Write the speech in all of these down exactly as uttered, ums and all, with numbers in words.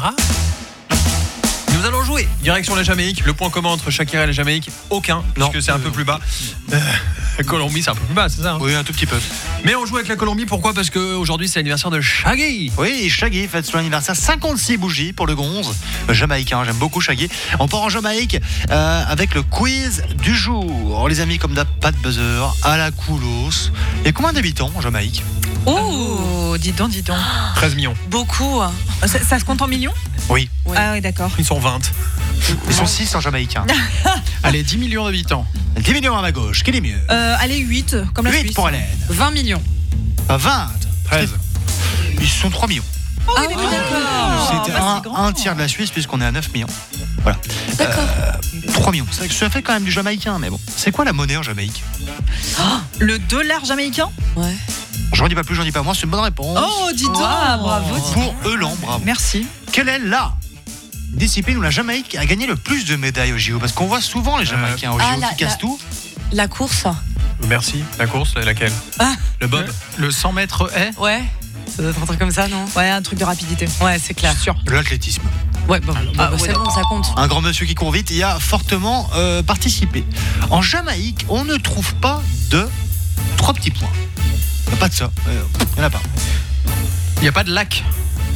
Shakira. Nous allons jouer direction la Jamaïque. Le point commun entre Shakira et la Jamaïque, aucun, Non. puisque c'est un peu plus bas. Euh, la Colombie, c'est un peu plus bas, c'est ça hein. Oui, un tout petit peu. Mais on joue avec la Colombie, pourquoi ? Parce qu'aujourd'hui, c'est l'anniversaire de Shaggy. Oui, Shaggy fête son anniversaire. cinquante-six bougies pour le gonze. Le Jamaïcain, j'aime beaucoup Shaggy. On part en Jamaïque euh, avec le quiz du jour. Les amis, comme d'hab, pas de buzzer, à la coolos. Il y a combien d'habitants en Jamaïque ? Oh, dis donc, dis donc. treize millions. Beaucoup. Ça, ça se compte en millions ? Oui, Ouais. Ah oui, d'accord. Ils sont vingt. ils sont six en Jamaïque. hein. Allez, dix millions d'habitants. dix millions à ma gauche, quel est mieux ? Euh, allez, huit, comme la huit Suisse. pour Hélène. vingt millions. vingt. treize. Ils sont trois millions. Oh, Ah oui, oui, d'accord. C'était Bah, un, c'est grand. un tiers de la Suisse puisqu'on est à neuf millions. Voilà. D'accord. Euh, trois millions. C'est vrai que ça fait quand même du jamaïcain, mais bon. C'est quoi la monnaie en Jamaïque ? Le dollar jamaïcain ? Ouais. J'en dis pas plus, j'en dis pas moins, c'est une bonne réponse. Oh, dis donc. Wow. Bravo, dis donc. Pour Eulan, bravo. Merci. Quelle est la discipline où la Jamaïque a gagné le plus de médailles au J O ? Parce qu'on voit souvent les Jamaïcains au J O ah, la- qui cassent la- tout. La course. Merci. La course, laquelle ? Ah. Le bob. Le cent mètres est. Ouais. Ça doit être un truc comme ça, non ? Ouais, un truc de rapidité. Ouais, c'est clair. Sûr. L'athlétisme. Ouais, bon, Ah, bah, ouais, c'est bon, ça compte. Un grand monsieur qui court vite y a fortement euh, participé. En Jamaïque, on ne trouve pas de trois petits points. Il n'y a pas de ça. Il n'y en a pas. Il n'y a pas de lac.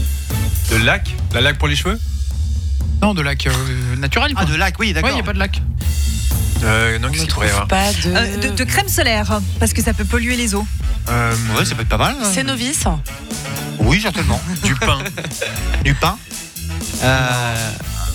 De lac ? La lac pour les cheveux ? Non, de lac euh, naturel. Ah, quoi. de lac, oui, Ouais, d'accord. il n'y a pas de lac. euh, Non, On qu'est-ce ne qu'il pourrait y trouve avoir ? pas de... Euh, de, de crème solaire, parce que ça peut polluer les eaux. Euh, Ouais, ça peut être pas mal. C'est novice. Oui, certainement. Du pain. Du pain. Euh,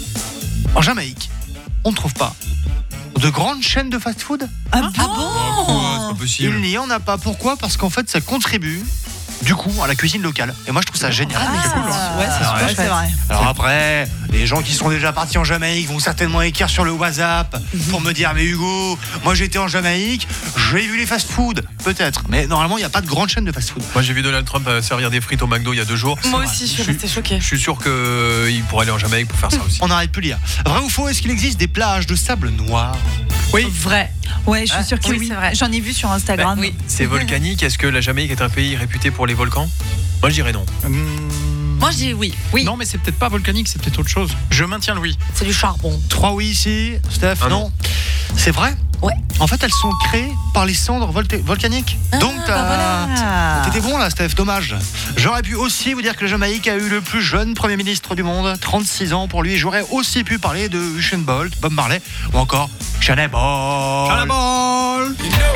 En Jamaïque, on ne trouve pas de grandes chaînes de fast-food. Ah, Ah bon Oh, quoi, c'est pas Il possible. n'y en a pas. Pourquoi ? Parce qu'en fait, ça contribue du coup à la cuisine locale. Et moi, je trouve ça génial. Ah, c'est cool. hein. Ouais, c'est Ah, super, ouais. c'est vrai. Alors après, les gens qui sont déjà partis en Jamaïque vont certainement écrire sur le WhatsApp pour me dire mais Hugo, moi j'étais en Jamaïque, j'ai vu les fast-food, peut-être. Mais normalement, il n'y a pas de grande chaîne de fast-food. Moi, j'ai vu Donald Trump euh, servir des frites au McDo il y a deux jours. Moi aussi, je suis restée choquée. Je suis sûr qu'il pourrait aller en Jamaïque pour faire ça aussi. On n'arrête plus de lire. Vrai ou faux, est-ce qu'il existe des plages de sable noir ? Oui. Vrai. Ouais, je suis Ah, sûre que oui, oui. c'est vrai. J'en ai vu sur Instagram. Oui. C'est volcanique. Est-ce que la Jamaïque est un pays réputé pour les volcans ? Moi, je dirais non. Hum, Moi, je dis oui. Oui. Non, mais c'est peut-être pas volcanique, c'est peut-être autre chose. Je maintiens le oui. C'est du charbon. Trois oui ici, Steph, Ah non. C'est vrai ? Ouais. En fait, elles sont créées par les cendres volte- volcaniques. Ah, Donc, bah t'as- voilà. Ah. T'étais bon là, Steph, dommage. J'aurais pu aussi vous dire que la Jamaïque a eu le plus jeune Premier ministre du monde, trente-six ans pour lui. J'aurais aussi pu parler de Usain Bolt, Bob Marley ou encore Shania Ball. Shania Ball.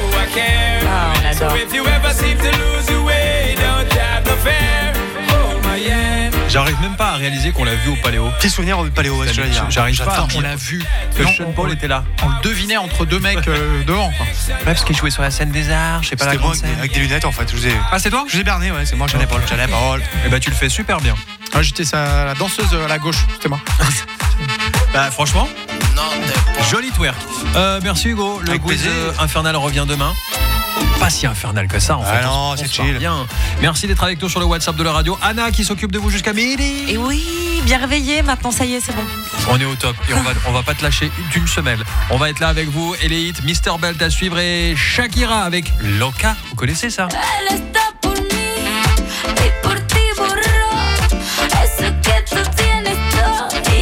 Ah, on adore. J'arrive même pas à réaliser qu'on l'a vu au Paléo. Petit souvenir au Paléo, ouais, je veux dire. J'arrive pas. J'adore. On l'a vu. Que Non, Sean on- Paul était là. On le devinait entre deux mecs euh, devant. quoi. Ouais, parce qu'il jouait sur la scène des arts. Je sais pas la C'était moi grande avec, scène. avec des lunettes en fait. Je vous ai, Ah, c'est toi ? je vous ai berné, ouais, c'est moi, Shania Ball. Shania Ball. Eh ben, tu le fais super bien. Ah, j'étais sa, la danseuse à la gauche, c'était moi. Bah, franchement, joli twerk. Euh, merci Hugo. Le Avec quiz plaisir. euh, infernal revient demain. Pas si infernal que ça en Ah fait. non, On se- c'est on se marre chill. bien. Merci d'être avec nous sur le WhatsApp de la radio. Anna qui s'occupe de vous jusqu'à midi. Et oui, bien réveillé. Maintenant, ça y est, c'est bon. On est au top et on va, on va pas te lâcher d'une semelle. On va être là avec vous et les hits Mister Belt à suivre et Shakira avec Loca. Vous connaissez ça ? Elle está